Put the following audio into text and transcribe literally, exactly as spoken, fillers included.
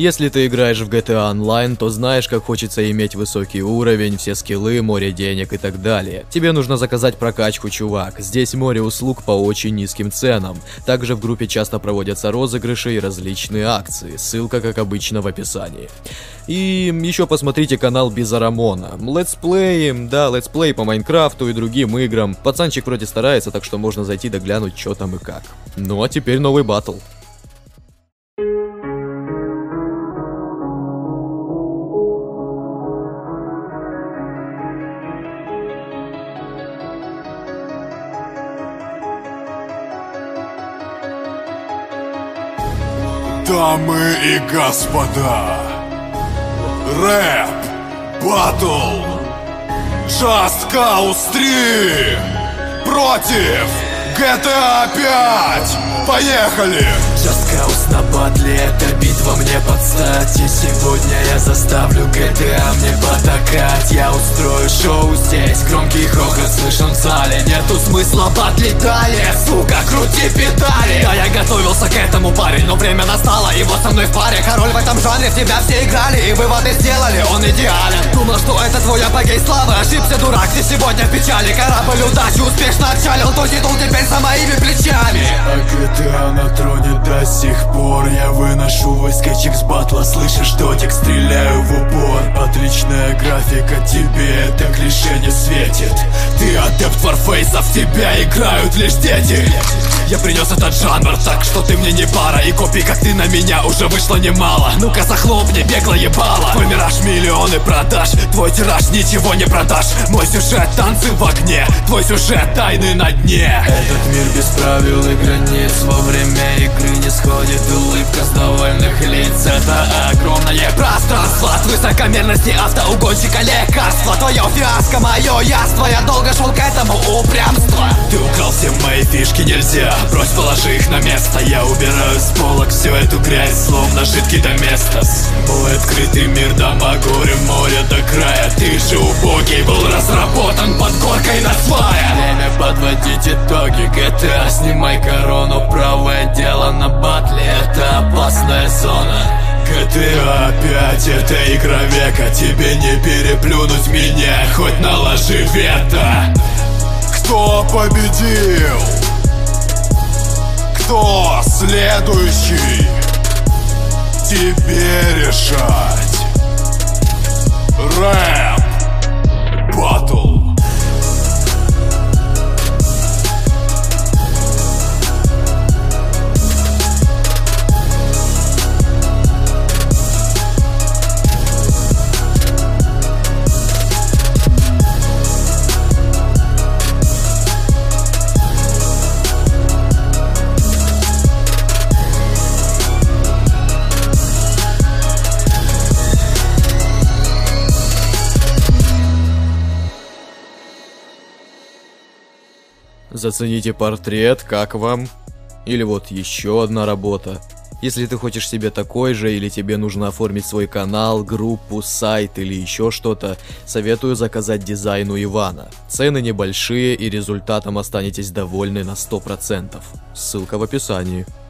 Если ты играешь в джи ти эй Online, то знаешь, как хочется иметь высокий уровень, все скиллы, море денег и так далее. Тебе нужно заказать прокачку, чувак. Здесь море услуг по очень низким ценам. Также в группе часто проводятся розыгрыши и различные акции. Ссылка, как обычно, в описании. И еще посмотрите канал Безарамона. Летсплей, да, летсплей по Майнкрафту и другим играм. Пацанчик вроде старается, так что можно зайти да глянуть, что там и как. Ну а теперь новый батл. Дамы и господа, рэп батл Just Cause три против джи ти эй пять. Поехали! Just Cause на батле, это битва мне под стать. И сегодня я заставлю джи ти эй мне потакать. Я устрою шоу здесь, громкий хохот слышен в зале. Нету смысла батлить далее, сука, крути педали. Да, я готовился к этому, парень, но время настало, и вот со мной в паре. Король в этом жанре, в тебя все играли, и выводы сделали, он идеален. Думал, что это твой апогей славы, ошибся, дурак, ты сегодня в печали. Корабль удачи успешно отчалил, то титул теперь за моими плечами. А джи ти эй на троне до сих пор. Я выношу войскачек с батла, слышишь, дотик, стреляю в упор. Отличная графика, тебе это клише не светит. Ты адепт фарфейсов, тебя играют лишь дети. Я принес этот жанр, так что ты мне не пара. И копий, как ты, на меня уже вышло немало. Ну-ка захлопни, бегло ебало. Твой мираж миллионы продаж, твой тираж ничего не продашь. Мой сюжет танцы в огне, твой сюжет тайны на дне. Этот мир без правил и границ, во время игры не сходит улыбка с довольных лиц. Это огромное пространство от высокомерности автоугонщика лекарства. Твое фиаско, мое яство, я долго шел к этому упрямству. Ты украл все мои фишки, нельзя, брось, положи их на место. Я убираю с полок всю эту грязь, словно жидкий доместос. Мой открытый мир, дома, горе, море до края. Ты же убогий, был разработан под горкой на свая. Время подводить итоги, джи ти эй, снимай корону. Правое дело на батле, это опасная зона. джи ти эй опять, это игра века. Тебе не переплюнуть меня, хоть наложи вето. Кто победил? Кто следующий? Тебе решать. Рэп батл. Зацените портрет, как вам? Или вот еще одна работа. Если ты хочешь себе такой же, или тебе нужно оформить свой канал, группу, сайт или еще что-то, советую заказать дизайн у Ивана. Цены небольшие и результатом останетесь довольны на сто процентов. Ссылка в описании.